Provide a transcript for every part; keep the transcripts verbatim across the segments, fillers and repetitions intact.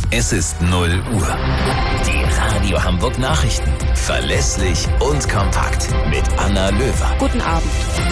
Es ist null Uhr. Die Radio Hamburg Nachrichten. Verlässlich und kompakt. Mit Anna Löwer. Guten Abend.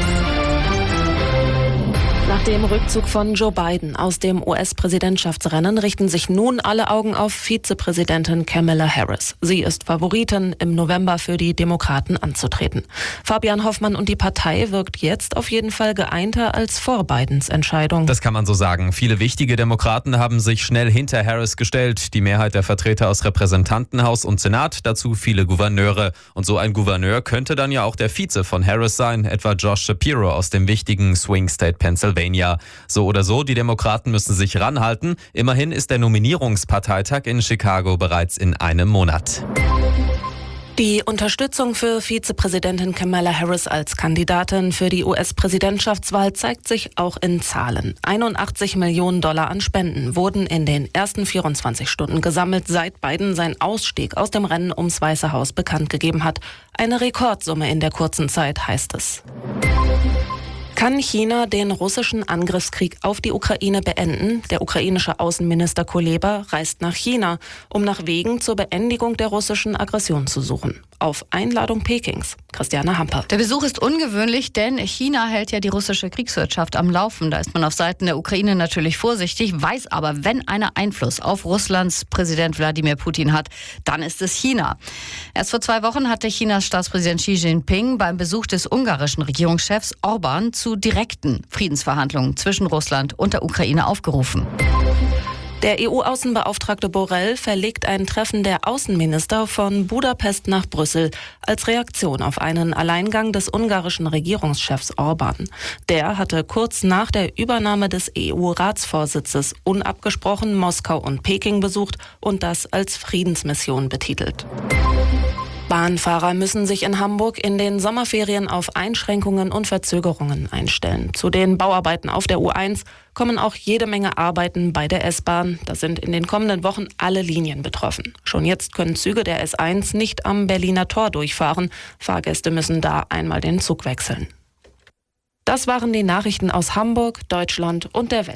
Nach dem Rückzug von Joe Biden aus dem U S-Präsidentschaftsrennen richten sich nun alle Augen auf Vizepräsidentin Kamala Harris. Sie ist Favoritin, im November für die Demokraten anzutreten. Fabian Hoffmann und die Partei wirkt jetzt auf jeden Fall geeinter als vor Bidens Entscheidung. Das kann man so sagen. Viele wichtige Demokraten haben sich schnell hinter Harris gestellt. Die Mehrheit der Vertreter aus Repräsentantenhaus und Senat, dazu viele Gouverneure. Und so ein Gouverneur könnte dann ja auch der Vize von Harris sein, etwa Josh Shapiro aus dem wichtigen Swing State Pennsylvania. So oder so, die Demokraten müssen sich ranhalten. Immerhin ist der Nominierungsparteitag in Chicago bereits in einem Monat. Die Unterstützung für Vizepräsidentin Kamala Harris als Kandidatin für die U S-Präsidentschaftswahl zeigt sich auch in Zahlen. einundachtzig Millionen Dollar an Spenden wurden in den ersten vierundzwanzig Stunden gesammelt, seit Biden seinen Ausstieg aus dem Rennen ums Weiße Haus bekannt gegeben hat. Eine Rekordsumme in der kurzen Zeit, heißt es. Kann China den russischen Angriffskrieg auf die Ukraine beenden? Der ukrainische Außenminister Kuleba reist nach China, um nach Wegen zur Beendigung der russischen Aggression zu suchen. Auf Einladung Pekings. Christiane Hamper. Der Besuch ist ungewöhnlich, denn China hält ja die russische Kriegswirtschaft am Laufen. Da ist man auf Seiten der Ukraine natürlich vorsichtig, weiß aber, wenn einer Einfluss auf Russlands Präsident Wladimir Putin hat, dann ist es China. Erst vor zwei Wochen hatte Chinas Staatspräsident Xi Jinping beim Besuch des ungarischen Regierungschefs Orban zu direkten Friedensverhandlungen zwischen Russland und der Ukraine aufgerufen. Der E U-Außenbeauftragte Borrell verlegt ein Treffen der Außenminister von Budapest nach Brüssel als Reaktion auf einen Alleingang des ungarischen Regierungschefs Orban. Der hatte kurz nach der Übernahme des E U-Ratsvorsitzes unabgesprochen Moskau und Peking besucht und das als Friedensmission betitelt. Bahnfahrer müssen sich in Hamburg in den Sommerferien auf Einschränkungen und Verzögerungen einstellen. Zu den Bauarbeiten auf der U eins kommen auch jede Menge Arbeiten bei der S-Bahn. Da sind in den kommenden Wochen alle Linien betroffen. Schon jetzt können Züge der S eins nicht am Berliner Tor durchfahren. Fahrgäste müssen da einmal den Zug wechseln. Das waren die Nachrichten aus Hamburg, Deutschland und der Welt.